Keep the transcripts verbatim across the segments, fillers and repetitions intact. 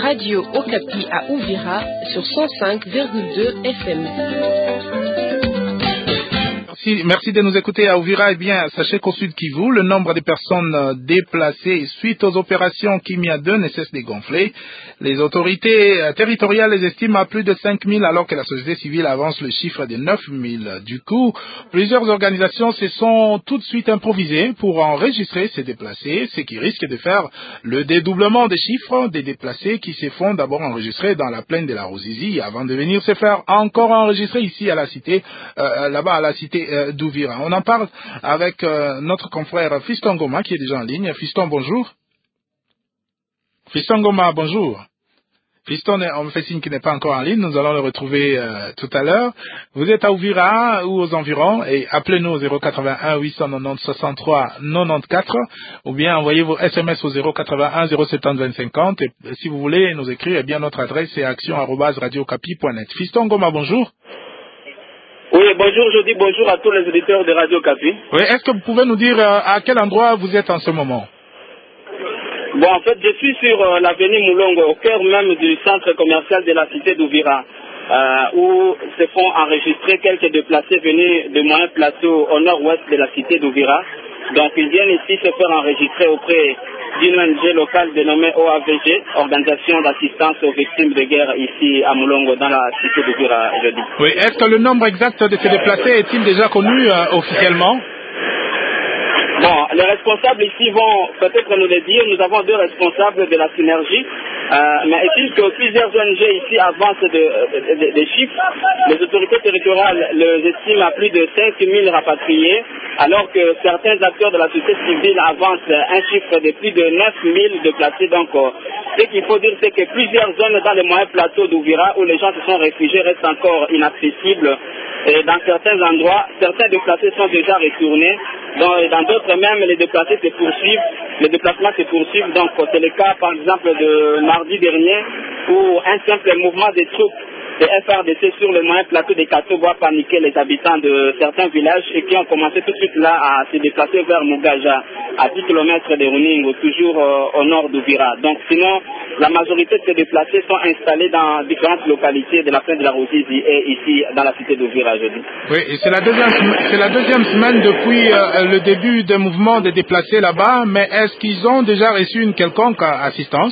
Radio Okapi à Uvira sur cent cinq virgule deux F M. Merci, merci de nous écouter à Uvira. Eh bien, sachez qu'au sud Kivu, le nombre de personnes déplacées suite aux opérations Kimia deux ne cesse de gonfler. Les autorités territoriales les estiment à plus de cinq mille alors que la société civile avance le chiffre de neuf mille. Du coup, plusieurs organisations se sont tout de suite improvisées pour enregistrer ces déplacés, ce qui risque de faire le dédoublement des chiffres des déplacés qui se font d'abord enregistrer dans la plaine de la Ruzizi avant de venir se faire encore enregistrer ici à la cité, euh, là-bas à la cité euh, d'Uvira. On en parle avec euh, notre confrère Fiston Goma qui est déjà en ligne. Fiston, bonjour. Fiston Goma, bonjour. Fiston, on me fait signe qu'il n'est pas encore en ligne. Nous allons le retrouver euh, tout à l'heure. Vous êtes à Uvira ou aux environs et appelez-nous au zéro quatre-vingt-un huit cent quatre-vingt-dix soixante-trois quatre-vingt-quatorze ou bien envoyez vos S M S au zéro quatre-vingt-un zéro soixante-dix vingt cinquante et si vous voulez nous écrire, eh bien notre adresse est action arobase radio okapi point net. Fiston Goma, bonjour. Oui, bonjour, je dis bonjour à tous les auditeurs de Radio Okapi. Oui, est-ce que vous pouvez nous dire euh, à quel endroit vous êtes en ce moment? Bon, en fait, je suis sur euh, l'avenue Moulongo, au cœur même du centre commercial de la cité d'Uvira, euh, où se font enregistrer quelques déplacés venus de moyens plateaux au nord-ouest de la cité d'Uvira. Donc, ils viennent ici se faire enregistrer auprès d'une O N G locale dénommée O A V G, Organisation d'assistance aux victimes de guerre ici à Moulongo, dans la cité d'Uvira, je dis. Oui, est-ce que le nombre exact de ces déplacés est-il déjà connu euh, officiellement? Bon, les responsables ici vont peut-être nous le dire. Nous avons deux responsables de la synergie. Euh, mais est-il que plusieurs O N G ici avancent des de, de, de chiffres? Les autorités territoriales les estiment à plus de cinq mille rapatriés, alors que certains acteurs de la société civile avancent un chiffre de plus de neuf mille déplacés. Donc, euh, ce qu'il faut dire, c'est que plusieurs zones dans les moyens plateaux d'Uvira où les gens se sont réfugiés restent encore inaccessibles. Et dans certains endroits, certains déplacés sont déjà retournés. Dans, dans d'autres même, les déplacés se poursuivent, les déplacements se poursuivent. Donc, c'est le cas, par exemple, de mardi dernier, où un simple mouvement des troupes de F R D C sur le moyen plateau des Kato voit paniquer les habitants de certains villages et qui ont commencé tout de suite là à se déplacer vers Mugaja, à dix kilomètres de Runingo, toujours euh, au nord d'Uvira. Donc, sinon, la majorité de ces déplacés sont installés dans différentes localités de la plaine de la Ruzizi et ici dans la cité d'Uvira, je dis. Oui, et c'est la deuxième, c'est la deuxième semaine depuis euh, le début des mouvements des déplacés là-bas, mais est-ce qu'ils ont déjà reçu une quelconque assistance?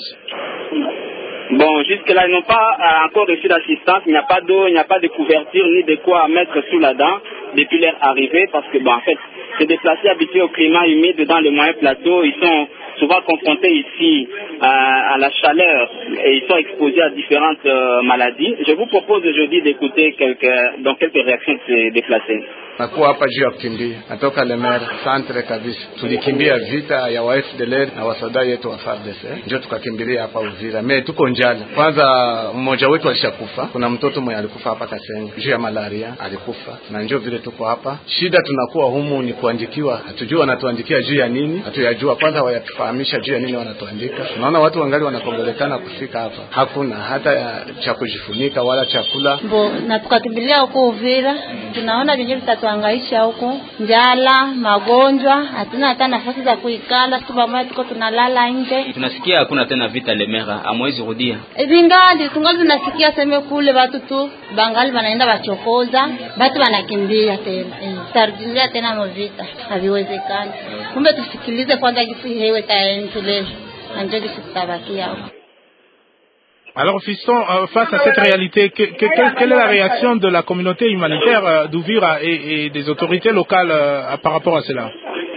Bon, jusque-là, ils n'ont pas euh, encore reçu d'assistance. Il n'y a pas d'eau, il n'y a pas de couverture, ni de quoi mettre sous la dent depuis leur arrivée, parce que, bon, en fait, ces déplacés habitués au climat humide dans les moyens plateaux, ils sont souvent confrontés ici euh, à la chaleur et ils sont exposés à différentes euh, maladies. Je vous propose aujourd'hui d'écouter quelques, donc quelques réactions de ces déplacés. Nakuwa hapa juu ya kukimbia, natoka Lemera santre kabisa. Tulikimbia vita ya wa F D L R na wasoda yetu wa F A R D C, ndio tukakimbilia hapa Uvira. Me tuko njala. Kwanza mmoja wetu alishakufa, kuna mtoto mmoja alikufa hapa Kasenga juu ya malaria, alikufa. Na njoo vile tuko hapa. Shida tunakuwa humu ni kuandikiwa, hatujui wanatuandikia juu ya nini, hatuyajua. Kwanza hawayatufahamisha juu ya nini wanatuandika. Tunaona watu wangali wanakongolekana kufika hapa, hakuna hata cha kujifunika wala chakula. Bo na tukakimbilia huko Uvira, tunaona vyenyewe tuangaisha huko, njala, magonjwa, hatuna hata nafasi za kuikala, tu pamoja tuko tunalala nje. Tunasikia hakuna tena vita Lemera, amwezi rudia. Vingali tungali tunasikia sema kule watu tu bangali wanaenda wachokoza, watu wanakimbia tena. Eh, tarudia tena mvita, haviwezekani. Kumbe tusikilize kwanza kifu hewe taendelea. Anjo kifu tabakia huko. Alors, Fiston, euh, face à cette réalité, que, que, quelle, quelle est la réaction de la communauté humanitaire euh, d'Uvira et, et des autorités locales euh, par rapport à cela?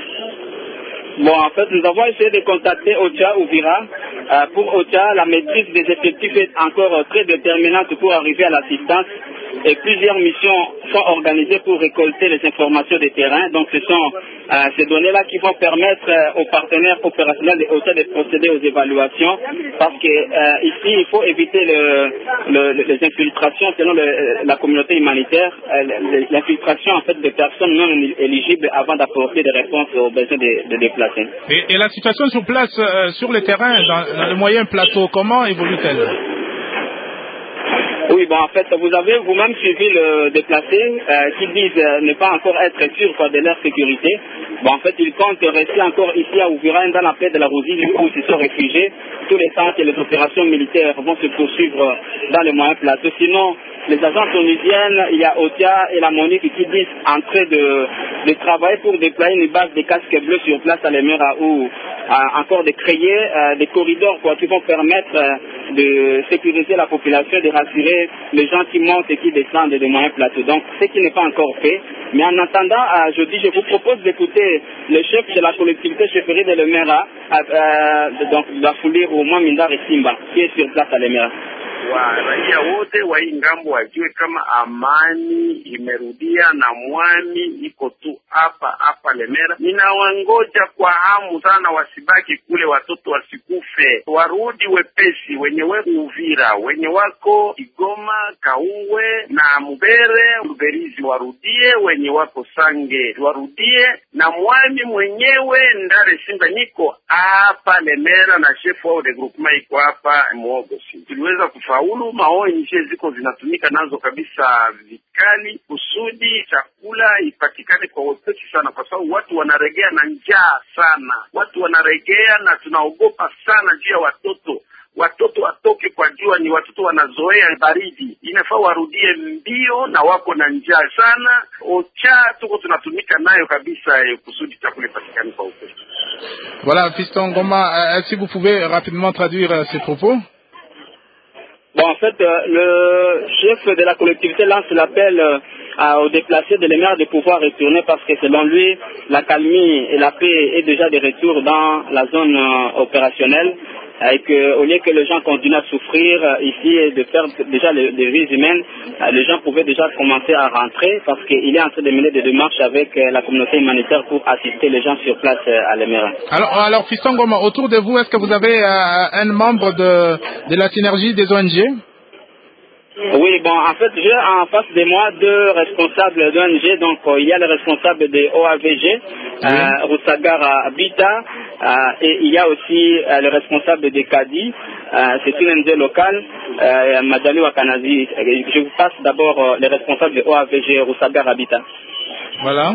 Bon, en fait, nous avons essayé de contacter Ocha Uvira. Euh, pour Ocha, la maîtrise des effectifs est encore euh, très déterminante pour arriver à l'assistance. Et plusieurs missions sont organisées pour récolter les informations des terrains. Donc, ce sont euh, ces données-là qui vont permettre euh, aux partenaires opérationnels de Ocha de procéder aux évaluations. Parce que euh, ici, il faut éviter le, le, les infiltrations selon le, la communauté humanitaire. Euh, l'infiltration, en fait, de personnes non éligibles avant d'apporter des réponses aux besoins des de déplacés. Et, et la situation sur place, euh, sur le terrain, dans, dans le moyen plateau, comment évolue-t-elle? Oui, Oui, bon, en fait, vous avez vous-même suivi le déplacé euh, qui disent euh, ne pas encore être sûr quoi, de leur sécurité. Bon, en fait, ils comptent rester encore ici à Ouvira, dans la plaie de la Rosine, où ils se sont réfugiés, tous les temps que les opérations militaires vont se poursuivre dans le moyen plateau. Sinon, les agences onusiennes, il y a Otia et la Monique qui disent en train de, de travailler pour déployer une base de casques bleus sur place à l'Emera ou euh, encore de créer euh, des corridors quoi, qui vont permettre euh, de sécuriser la population, de rassurer les gens qui montent et qui descendent des moyens plateaux. Donc, ce qui n'est pas encore fait. Mais en attendant, euh, je dis, je vous propose d'écouter le chef de la collectivité chefferie de l'Emera, euh, donc la foulée au moins Mindar et Simba, qui est sur place à l'Emera. wa raia wote wa hii ngambo wajue kama amani imerudia na mwami iko tu hapa hapa Lemera. Ninawangoja kwa hamu sana, wasibaki kule, watoto wasikufe, warudi wepesi, wenye wako Uvira, wenye wako Igoma, Kaungwe na Mubere, Luberizi warudie, wenye wako Sange warudie, na mwami mwenyewe Ndare Simba niko hapa Lemera na chef wa regroupement iko hapa Muogosi. Tuliweza kufaulu, maonje ziko zinatumika nazo kabisa vikali kusudi chakula ipatikane kwa wepesi sana, kwa sababu watu wanaregea na njaa sana, watu wanaregea na tunaogopa sana juu ya watoto. Watoto watoke kwa jua, ni watoto wanazoea baridi, inafaa warudie mbio na wako na njaa sana. Ocha tuko tunatumika nayo kabisa eh, kusudi chakula ipatikane kwa wepesi. Voilà, Fiston Ngoma, est-ce que vous pouvez rapidement traduire euh, ces propos? Bon, en fait, euh, le chef de la collectivité lance l'appel euh, aux déplacés de l'Emera de pouvoir retourner parce que selon lui, la calmie et la paix est déjà de retour dans la zone euh, opérationnelle et qu'au lieu que les gens continuent à souffrir euh, ici et de faire déjà les, les vies humaines, euh, les gens pouvaient déjà commencer à rentrer parce qu'il est en train de mener des démarches avec euh, la communauté humanitaire pour assister les gens sur place euh, à l'Emera. Alors, alors Fiston Ngoma, autour de vous, est-ce que vous avez euh, un membre de, de la synergie des O N G? Oui, bon, en fait, j'ai en face de moi deux responsables d'O N G. Donc, euh, il y a le responsable de O A V G, oui. euh, Roussagara Bita, euh, et il y a aussi euh, le responsable de Kadi. Euh, c'est une O N G locale, euh, Madali Wakanazi. Je vous passe d'abord euh, le responsable de O A V G, Roussagara Bita. Voilà.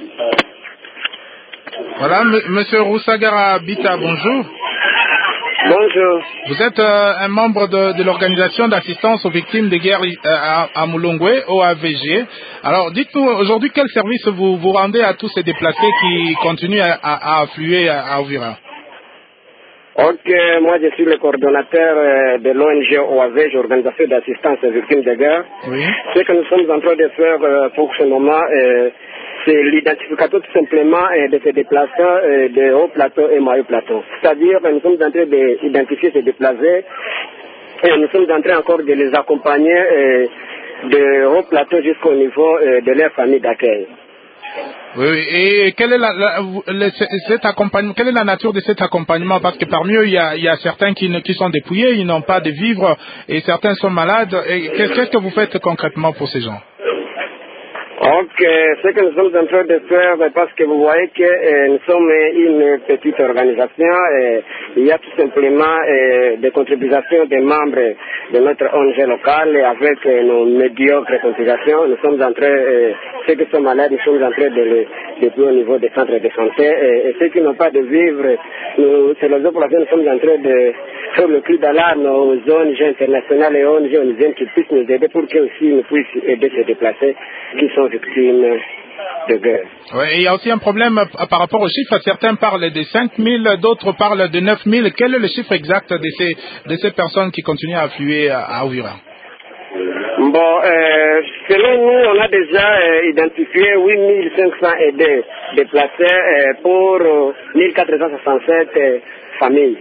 Voilà, M Monsieur Roussagara Bita, bonjour. Bonjour. Vous êtes euh, un membre de, de l'organisation d'assistance aux victimes de guerre euh, à, à Mulongwe, O A V G. Alors, dites-nous aujourd'hui quel service vous vous rendez à tous ces déplacés qui continuent à, à, à affluer à, à Uvira? Ok, moi je suis le coordonnateur de l'O N G O A V G, organisation d'assistance aux victimes de guerre. Oui. Ce que nous sommes en train de faire pour ce moment, euh, c'est l'identification tout simplement euh, de ces déplacés euh, de haut plateau et moyen plateau. C'est-à-dire que nous sommes en train d'identifier ces déplacés et nous sommes en train encore de les accompagner euh, de haut plateau jusqu'au niveau euh, de leur famille d'accueil. Oui, oui. Et quel est la, la, le, cet accompagnement, quelle est la nature de cet accompagnement? Parce que parmi eux, il y a, il y a certains qui, ne, qui sont dépouillés, ils n'ont pas de vivres, et certains sont malades. Qu'est-ce que vous faites concrètement pour ces gens? Ok, ce que nous sommes en train de faire, parce que vous voyez que euh, nous sommes une petite organisation, et il y a tout simplement euh, des contributions des membres de notre O N G locale, et avec euh, nos médiocres contributions, nous sommes en train, euh, ceux qui sont malades, nous sommes en train de les déployer au niveau des centres de santé, et, et ceux qui n'ont pas de vivre, nous, c'est la raison pour laquelle nous sommes en train de faire le cri d'alarme aux O N G internationales et O N G onusiennes qui puissent nous aider pour qu'ils aussi nous puissent aider ces déplacés qui sont victimes de guerre. Oui, il y a aussi un problème par rapport aux chiffres. Certains parlent de cinq mille, d'autres parlent de neuf mille. Quel est le chiffre exact de ces, de ces personnes qui continuent à affluer à Uvira? Bon, euh, selon nous, on a déjà euh, identifié huit mille cinq cents aidés déplacés euh, pour euh, mille quatre cent soixante-sept euh, familles.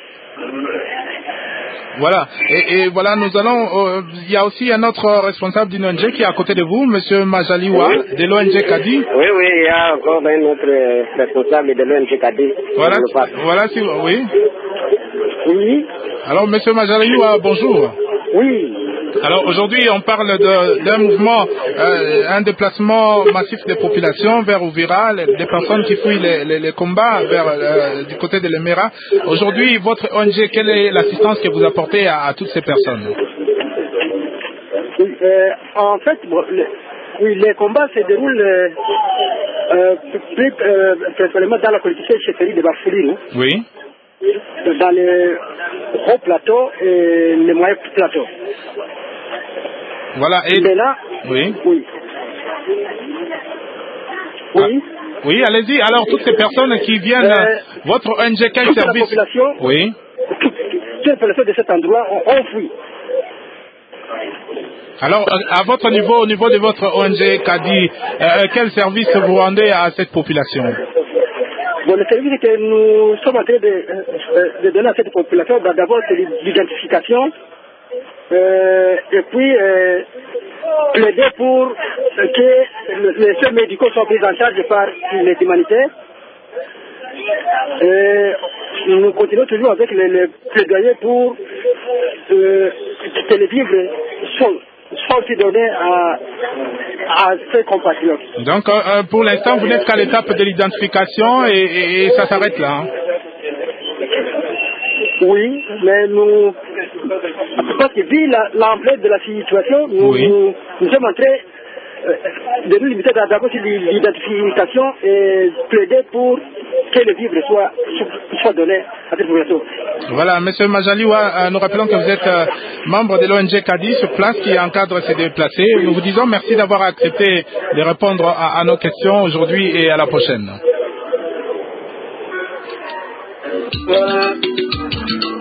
Voilà, et, et voilà, nous allons, euh, il y a aussi un autre responsable d'une O N G qui est à côté de vous, Monsieur Majaliwa, oui. de l'O N G Kadi. Oui, oui, il y a encore un autre responsable de l'O N G Kadi. Voilà, voilà, si, oui. Oui. Alors, Monsieur Majaliwa, bonjour. Oui. Alors aujourd'hui, on parle d'un mouvement, euh, un déplacement massif des populations vers Uvira, les, des personnes qui fuient les, les, les combats vers euh, du côté de l'Emera. Aujourd'hui, votre O N G, quelle est l'assistance que vous apportez à, à toutes ces personnes? Oui, euh, en fait, bon, le, oui, les combats se déroulent euh, euh, plus euh, principalement dans la collectivité chefferie de Bafouline. Oui. Dans les hauts plateaux et les moyens plateaux. Voilà. Et mais là, oui. Oui. Oui. Ah. Oui, allez-y. Alors, toutes ces personnes qui viennent, euh, votre O N G, quel toute service? la population, Oui. Toute, toute la population de cet endroit ont, ont fui. Alors, à votre niveau, au niveau de votre O N G Kadi, euh, quel service vous rendez à cette population? Bon, le service que nous sommes en train de, euh, de donner à cette population, bah, d'abord c'est l'identification, euh, et puis euh, plaider pour euh, que les soins médicaux soient pris en charge par les humanitaires. Et nous continuons toujours avec les, les plaidoyers pour euh, que les vivres soient, soient aussi donnés à, à ces compatriotes. Donc, euh, pour l'instant, vous n'êtes qu'à l'étape de l'identification et, et, et ça s'arrête là. Hein? Oui, mais nous, parce que vu l'ampleur de la situation, nous, oui. nous, nous sommes en train euh, de nous limiter d'abord sur l'identification et plaider pour que les vivres soient, soient donnés à cette population. Voilà, M. Majaliwa, euh, nous rappelons que vous êtes euh, membre de l'O N G Kadi sur place qui encadre ces déplacés. Nous vous disons merci d'avoir accepté de répondre à, à nos questions aujourd'hui et à la prochaine. Euh...